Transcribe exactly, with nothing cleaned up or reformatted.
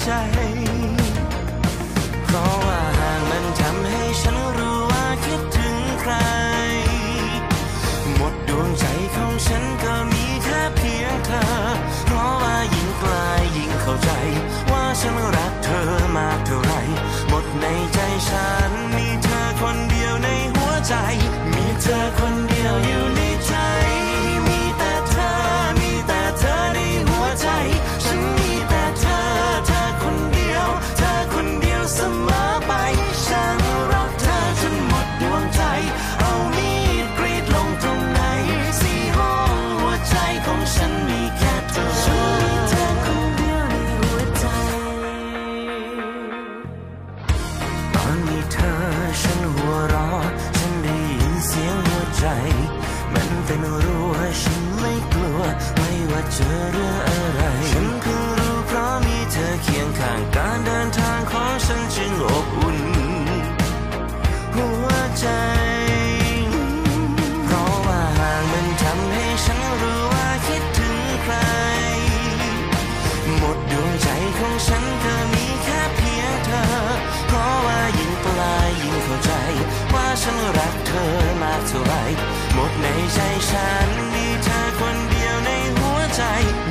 ใจเพราะว่าห่างมันทำให้ฉันรู้ว่าคิดถึงใครหมดดวงใจของฉันก็มีแค่เพียงเธอเพราะว่ายิ่งไกลยิ่งเข้าใจว่าฉันรักเธอมากเท่าไรหมดในใจฉันมีเธอคนเดียวในหัวใจมีเธอคนเดียวอยู่ในใจมีแต่เธอมีแต่เธอในหัวใจฉันมีแต่เธอเธอคนเดียวเธอคนเดียวเสมอไปฉันรักเธอจนหมดดวงใจเอามีดกรีดลงตรงไหนสี่ห้องหัวใจของฉันมีแค่เธอฉันมีเธอคนเดียวในหัวใจตอนมีเธอฉันหัวเราะฉันได้ยินเสียงหัวใจมันเป็นรั้วฉันไม่กลัวไม่ว่าเจอเรื่องอะไรฉันเพิ่งรู้เพราะมีเธอเคียงข้างการเดินทางของฉันจึงอบอุ่นหัวใจเพราะว่าห่างมันทำให้ฉันรู้ว่าคิดถึงใครหมดดวงใจของฉันก็มีแค่เพียงเธอเพราะว่ายิ่งไกลยิ่งเข้าใจว่าฉันรักเธอมากเท่าไรหมดในใจฉันมีเธอคนเดียวในหัวใจ